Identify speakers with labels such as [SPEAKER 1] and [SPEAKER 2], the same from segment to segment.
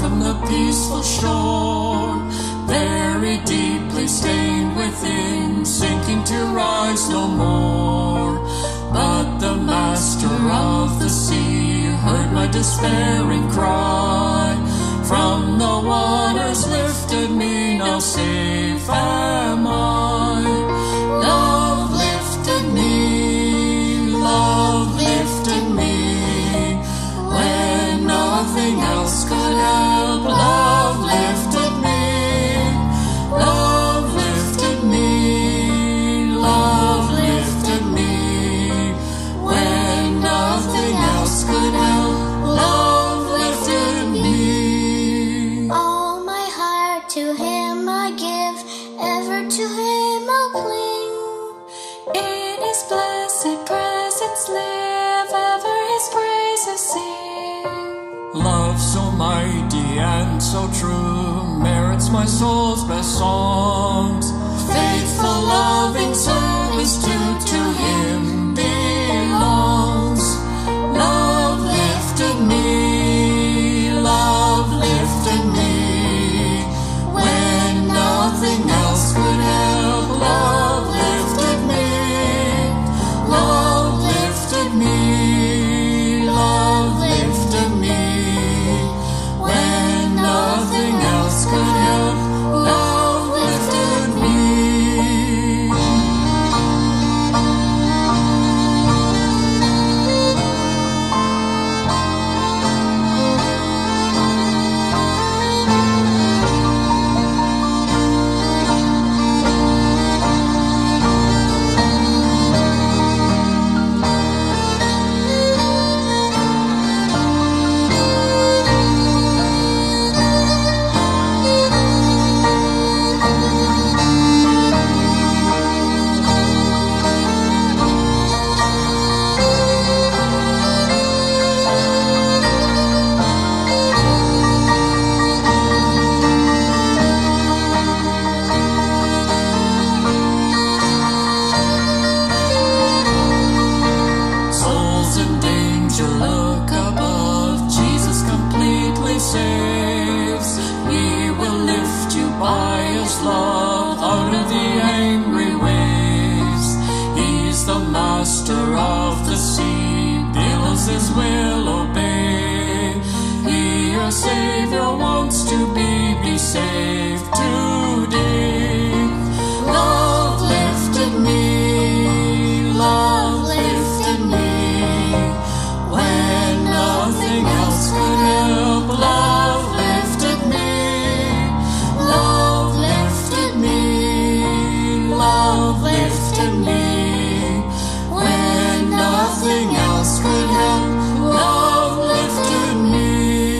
[SPEAKER 1] from the peaceful shore, very deeply stained within, sinking to rise no more. But the master of the sea heard my despairing cry. From the waters lifted me, now safe am I. Love lifted me, love lifted me, when nothing else could help. Love lifted me, love lifted me, love lifted me, when nothing else could help. Love lifted me.
[SPEAKER 2] All my heart to Him I give, ever to Him I'll cling.
[SPEAKER 3] In His blessed presence live, ever His praises sing.
[SPEAKER 1] Love so mighty and so true merits my soul's best songs. Faithful, loving service to Him belongs. Love lifted me, love lifted me, when nothing else could help. Love lifted me, love lifted me, love lifted me, when nothing else could help. Love lifted me. Souls in danger, look above. Jesus completely saves. He will lift you by His love out of the angry waves. He's the master of the sea, billows His will obey. He, your Savior, wants to be saved today. Love lifted me, love lifted me, when nothing else could help. Love lifted me, love lifted me, love lifted me, when nothing else could help. Love lifted me.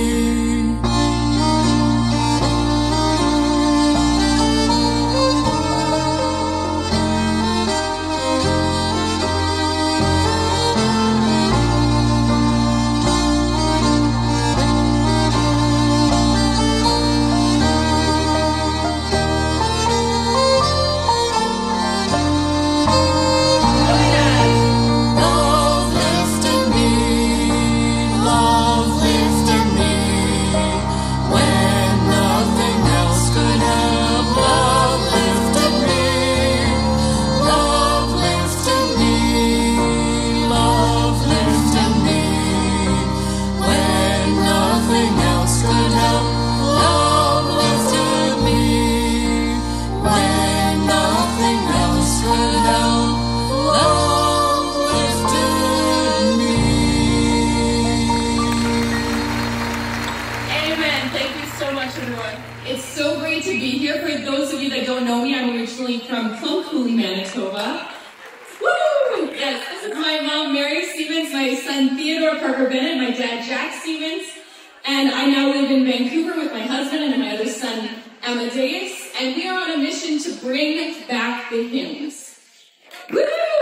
[SPEAKER 1] Love lifted me, love lifted me, when nothing else could help. Love lifted me, love lifted me, love lifted me, when nothing else could help. Love lifted me, when nothing else could help. Love lifted me.
[SPEAKER 4] Amen. Thank you so much, everyone. It's so great to be here. For those of you that don't know me, I'm originally from Plum Coulee, Manitoba. Woo! Yes, this is my mom, Mary Stevens, my son, Theodore Parker Bennett, my dad, Jack Stevens, and I now live in Vancouver with my husband and my other son, Amadeus, and we are on a mission to bring back the hymns. Woo!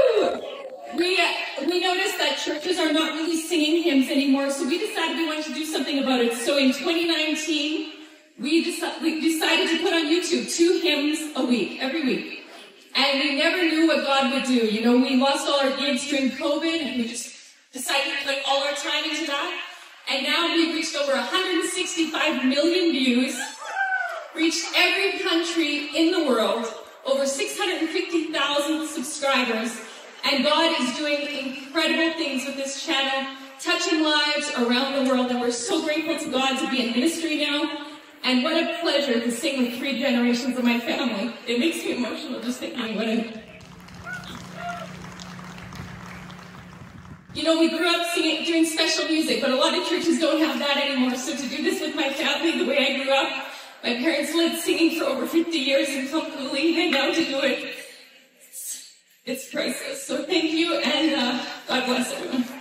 [SPEAKER 4] We noticed that churches are not really singing hymns anymore, so we decided we wanted to do something about it. So in 2019, we decided to put on YouTube 2 hymns a week, every week. And we never knew what God would do. You know, we lost all our gigs during COVID, and we just decided to put all our time into that. And now we've reached over 165 million views, reached every country in the world, over 650,000 subscribers, and God is doing incredible things with this channel, touching lives around the world, and we're so grateful to God to be in ministry now. And what a pleasure to sing with 3 generations of my family. It makes me emotional just thinking what You know, we grew up doing special music, but a lot of churches don't have that anymore. So to do this with my family the way I grew up, my parents led singing for over 50 years in Kamloops, and now to do it, it's priceless. So thank you, and God bless everyone.